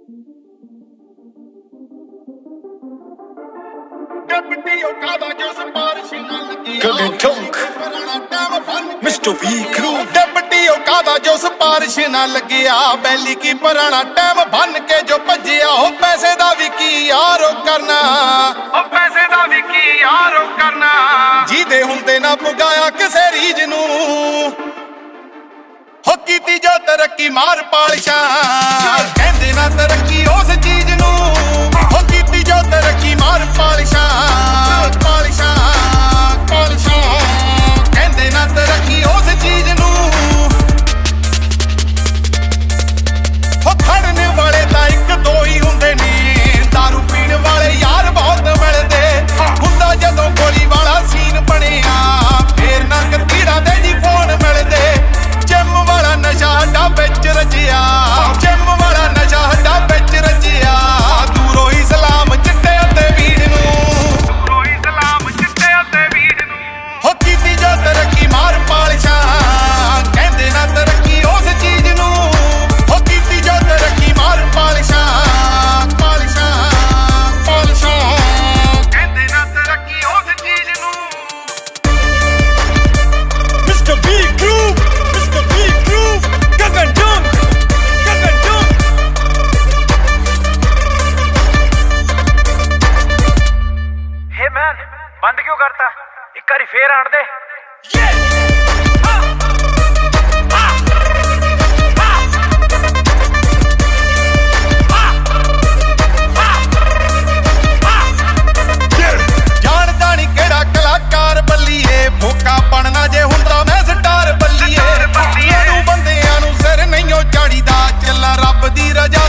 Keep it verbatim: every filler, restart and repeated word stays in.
Guggen Tonk, Mister V Crew, deputy ਉਹ ਕਾਦਾ ਜੋ ਸਪਾਰਿਸ਼ ਨਾ ਲੱਗਿਆ ਬੈਲੀ ਕੀ ਪੁਰਾਣਾ ਟਾਈਮ ਬੰਨ ਕੇ ਜੋ ਭੱਜਿਆ ਉਹ ਪੈਸੇ ਦਾ ਵੀ ਕੀ ਯਾਰੋ ਕਰਨਾ ਉਹ ਪੈਸੇ ਦਾ ਵੀ ਕੀ ਯਾਰੋ ਕਰਨਾ ਜਿਹਦੇ ਹੁੰਦੇ ਨਾ ਪੁਗਾਇਆ ਕਿਸੇ ਰੀਜ ਨੂੰ ਹੋ ਕੀਤੀ ਜੋ ਤਰੱਕੀ ਮਾਰ ਪਾਲਿਸ਼ਾਂ ਕਹਿੰਦੇ ਨਾ ਤਰੱਕੀ ਉਸ ਚੀਜ਼ ਨੂੰ ਹੋ ਕੀਤੀ ਜੋ ਤਰੱਕੀ ਮਾਰ ਪਾਲਿਸ਼ਾਂ ਪਾਲਿਸ਼ਾਂ ਪਾਲਿਸ਼ਾਂ ਕਹਿੰਦੇ ਨਾ ਤਰੱਕੀ ਉਸ ਚੀਜ਼ ਨੂੰ ਹੋ ਖੜਨ ਵਾਲੇ ਤਾਂ ਇੱਕ ਦੋ ਹੀ ਹੁੰਦੇ ਨੇ ਦਾਰੂ ਪੀਣ ਵਾਲੇ ਯਾਰ ਬਹੁਤ ਮਿਲਦੇ ਹੁੰਦਾ ਜਦੋਂ ਗੋਲੀ ਵਾਲਾ ਸੀਨ ਬਣਿਆ ਫੇਰ ਨਾ ਕਤੀੜਾ ਦੇ ਜੀ ਫੋਨ ਮਿਲਦੇ ਜਿਮ ਵਾਲਾ ਨਸ਼ਾ ਹੱਡਾ ਵਿੱਚ ਰਚਿਆ ਜਿਮ ਵਾਲਾ ਨਸ਼ਾ ਹੱਡਾ ਵਿੱਚ ਰਚਿਆ ਦੂਰੋਂ ਹੀ ਸਲਾਮ ਚਿੱਟੇ ਅਤੇ ਵੀੜ ਨੂੰ ਦੂਰੋਂ ਹੀ ਸਲਾਮ ਚਿੱਟੇ ਅਤੇ ਵੀੜ ਨੂੰ ਹੋ ਕੀਤੀ ਜੋ ਤਰੱਕੀ ਮਾਰ ਪਾਲਿਸ਼ਾਂ ਕਹਿੰਦੇ ਨਾ ਤਰੱਕੀ ਉਸ ਚੀਜ਼ ਨੂੰ ਹੋ ਕੀਤੀ ਜੋ ਤਰੱਕੀ ਮਾਰ ਪਾਲਿਸ਼ਾਂ ਪਾਲਿਸ਼ਾਂ ਪਾਲਿਸ਼ਾਂ ਕਹਿੰਦੇ ਨਾ ਤਰੱਕੀ ਉਸ ਚੀਜ਼ ਨੂੰ Mister V Crew, Mister V Crew, Guggen Tonk, Guggen Tonk. Hey man, ਬੰਦ ਕਿਉਂ ਕਰਤਾ? ਇੱਕ ਵਾਰੀ ਫੇਰ ਆਣ ਦੇ। ਜਾਣਦਾ ਨੀ ਕਿਹੜਾ ਕਲਾਕਾਰ ਬੱਲੀਏ ਫੋਕਾ ਬਣਨਾ ਜੇ ਹੁੰਦਾ ਮੈਂ ਸਟਾਰ ਬੱਲੀਏ ਨੂੰ ਬੰਦਿਆਂ ਨੂੰ ਸਿਰ ਨਹੀਂਓ ਚਾੜੀਦਾ ਚੱਲਾਂ ਰੱਬ ਦੀ ਰਜਾ